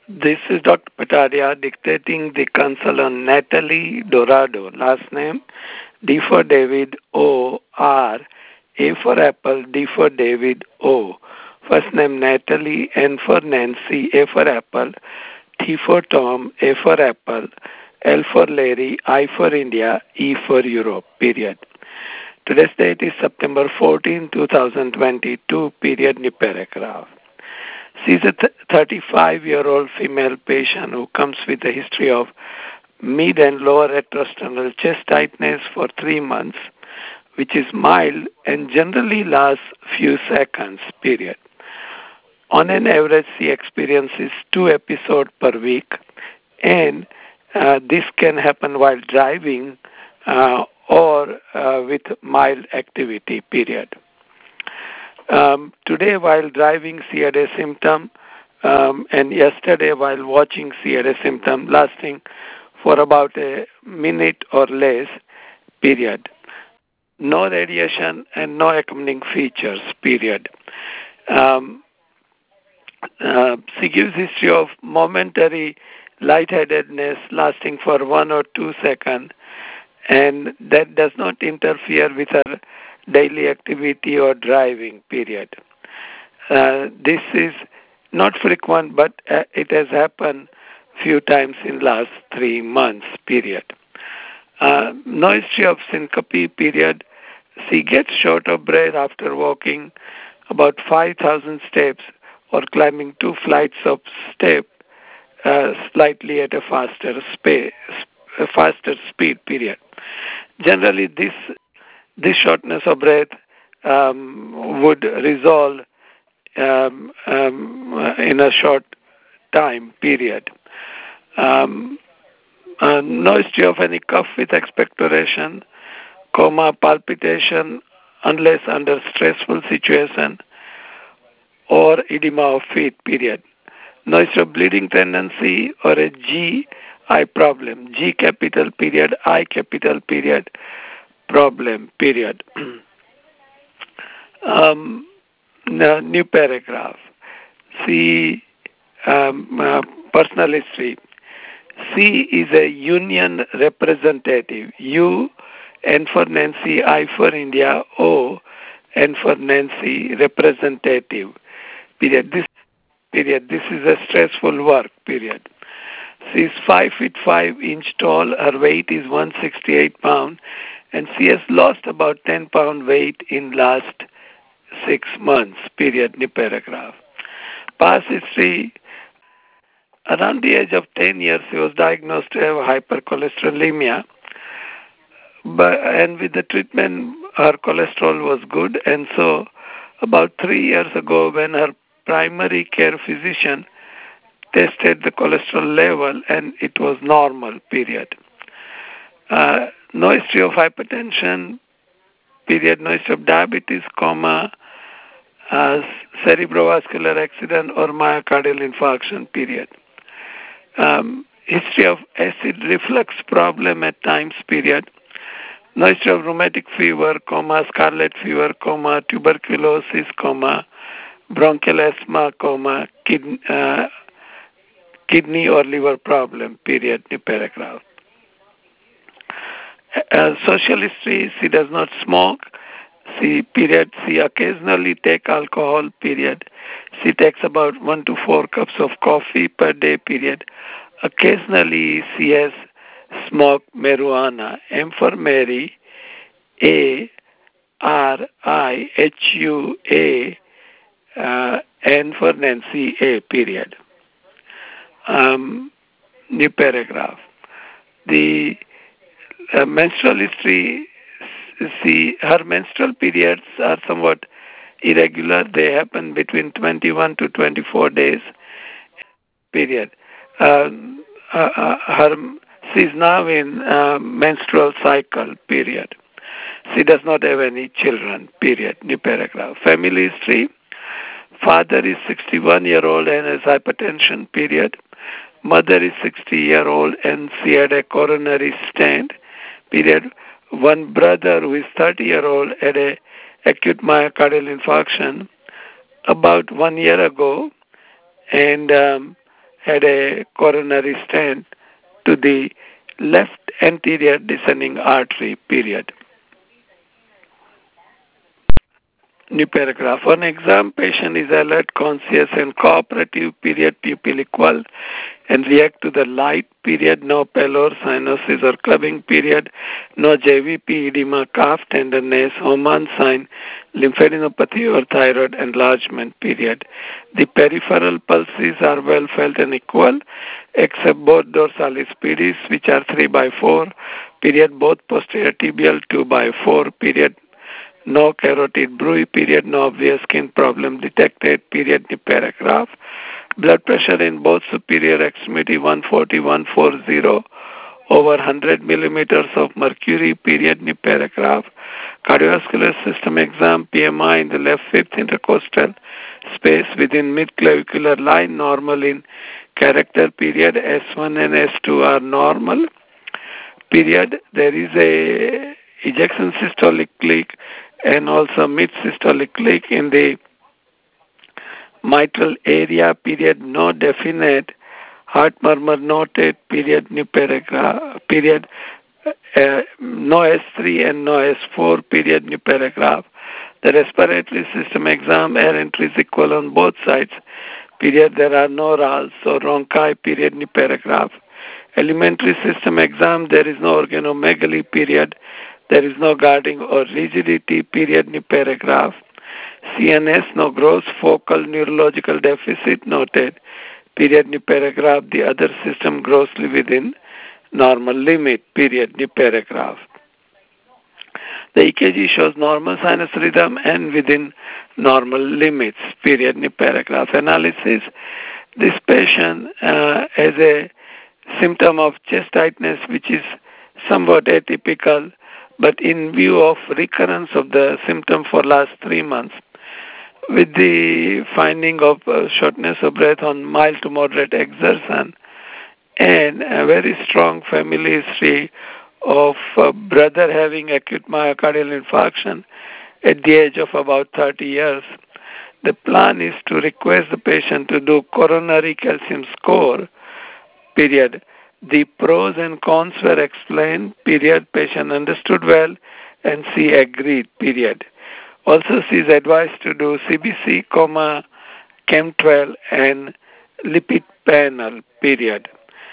This is Dr. Patadia dictating the console on Natalie Dorado. Last name D for David O R A for Apple D for David O. First name Natalie, N for Nancy, A for Apple, T for Tom, A for Apple, L for Larry, I for India, E for Europe. Period. Today's date is September 14, 2022. Period. New paragraph. She's a 35-year-old female patient who comes with a history of mid and lower retrosternal chest tightness for 3 months, which is mild and generally lasts few seconds, period. On an average, she experiences 2 episodes per week, and this can happen while driving or with mild activity, period. Today, while driving, she had a symptom, and yesterday, while watching, she had a symptom lasting for about a minute or less, period. No radiation and no accompanying features, period. Um, she gives history of momentary lightheadedness lasting for 1 or 2 seconds, and that does not interfere with her daily activity or driving, period. This is not frequent, but it has happened few times in last 3 months, period. No history of syncope, period. She gets short of breath after walking about 5,000 steps or climbing 2 flights of steps slightly at a faster speed, period. Generally, this shortness of breath would resolve in a short time period. No history of any cough with expectoration, coma, palpitation, unless under stressful situation, or edema of feet, period. No history of bleeding tendency or a G I problem, G capital period, I capital period, problem, period. New paragraph. C. Personal history. C is a union representative. U, N for Nancy, I for India, O, N for Nancy, representative. Period. This is a stressful work. Period. She is 5 feet 5 inch tall. Her weight is 168 pounds, and she has lost about 10 pound weight in last 6 months. Period. New paragraph. Past history. Around the age of 10 years, she was diagnosed to have hypercholesterolemia. And with the treatment, her cholesterol was good. And so about 3 years ago, when her primary care physician tested the cholesterol level, and it was normal, period. No history of hypertension, period. No history of diabetes, comma, cerebrovascular accident or myocardial infarction, period. History of acid reflux problem at times, period. No history of rheumatic fever, comma, scarlet fever, comma, tuberculosis, comma, bronchial asthma, comma, kidney or liver problem, period. New paragraph. Social history, she does not smoke, she occasionally take alcohol, period. She takes about 1 to 4 cups of coffee per day, period. Occasionally she has smoked marijuana. M for Mary, A, R, I, H, U, A, N for Nancy, A, period. New paragraph. The menstrual history, her menstrual periods are somewhat irregular. They happen between 21 to 24 days, period. She's now in menstrual cycle, period. She does not have any children, period. New paragraph. Family history. Father is 61-year-old and has hypertension, period. Mother is 60-year-old and she had a coronary stent, period. One brother who is 30-year-old had a acute myocardial infarction about 1 year ago and had a coronary stent to the left anterior descending artery, period. New paragraph. On exam, patient is alert, conscious, and cooperative, period, pupil equal, and react to the light, period, no pallor, cyanosis or clubbing, period, no JVP, edema, calf tenderness, Homan sign, lymphadenopathy or thyroid enlargement, period. The peripheral pulses are well felt and equal, except both dorsalis pedis, which are 3/4, period, both posterior tibial 2/4, period, no carotid bruit, period, no obvious skin problem detected, period, new paragraph. Blood pressure in both superior extremity 140/140 over 100 millimeters of mercury, period, new paragraph. Cardiovascular system exam, PMI in the left fifth intercostal space within mid-clavicular line, normal in character, period, S1 and S2 are normal, period. There is a ejection systolic click and also mid-systolic click in the mitral area, period, no definite heart murmur noted, period, new paragraph, period, no S3 and no S4, period, new paragraph. The respiratory system exam, air entry is equal on both sides, period, there are no RALs or rhonchi, period, new paragraph. Elementary system exam, there is no organomegaly, period, there is no guarding or rigidity, period, new paragraph. CNS, no gross focal neurological deficit noted, period, new paragraph. The other system grossly within normal limit, period, new paragraph. The EKG shows normal sinus rhythm and within normal limits, period, new paragraph. Analysis, this patient has a symptom of chest tightness which is somewhat atypical, but in view of recurrence of the symptom for last 3 months, with the finding of shortness of breath on mild to moderate exertion and a very strong family history of brother having acute myocardial infarction at the age of about 30 years, the plan is to request the patient to do coronary calcium score, period. The pros and cons were explained, period. Patient understood well and she agreed, period. Also, she is advised to do CBC, Chem12 and lipid panel, period.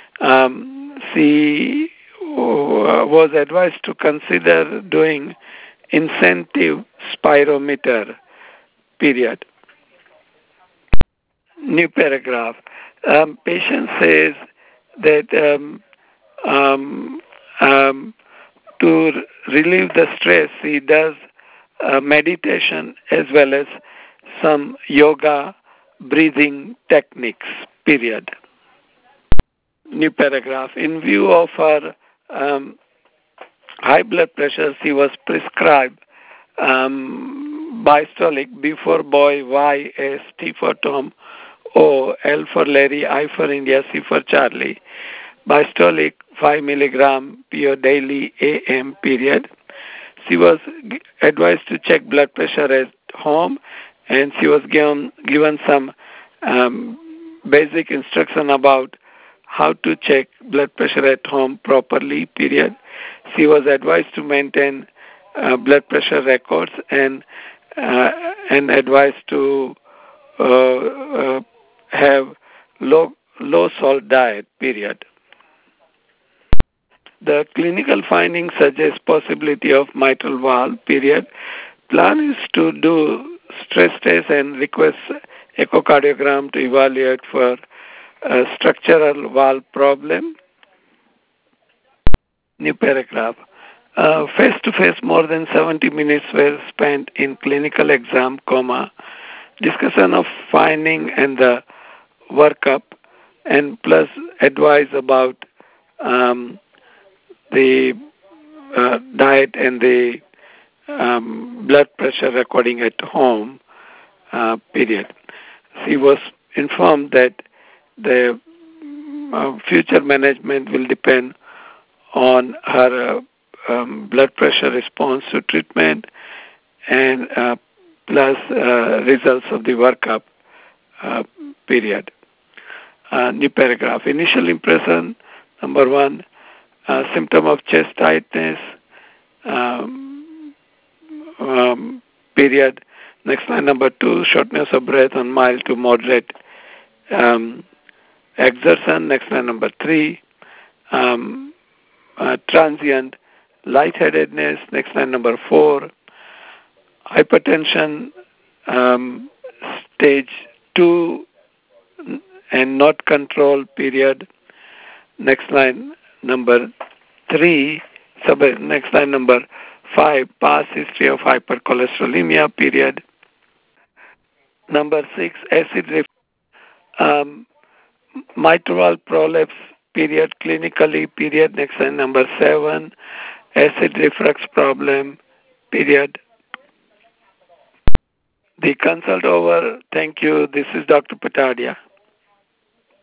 She was advised to consider doing incentive spirometer, period. New paragraph. Patient says that to relieve the stress, he does meditation as well as some yoga breathing techniques, period. New paragraph. In view of her high blood pressure, she was prescribed Bystolic, B for boy, Y, S, T for Tom, O, L for Larry, I for India, C for Charlie. Bystolic 5 milligram PO daily AM, period. She was advised to check blood pressure at home, and she was given some basic instruction about how to check blood pressure at home properly, period. She was advised to maintain blood pressure records and advised to have low salt diet, period. The clinical findings suggest possibility of mitral valve, period. Plan is to do stress test and request echocardiogram to evaluate for a structural valve problem. New paragraph. Face-to-face more than 70 minutes were spent in clinical exam, discussion of finding and the workup, and plus advice about the diet and the blood pressure recording at home, period. She was informed that the future management will depend on her blood pressure response to treatment and plus results of the workup, period. New paragraph. Initial impression, number 1, symptom of chest tightness, um, period. Next line, number 2, shortness of breath on mild to moderate um, exertion. Next line, number 3, transient lightheadedness. Next line, number 4, hypertension, um, stage 2 and not controlled, period. Next line, number 3, next line, number 5, past history of hypercholesterolemia, period. Number 6, acid um, mitral prolapse, period, clinically, period. Next line, number 7, acid reflux problem, period. The consult over. Thank you. This is Dr. Patadia.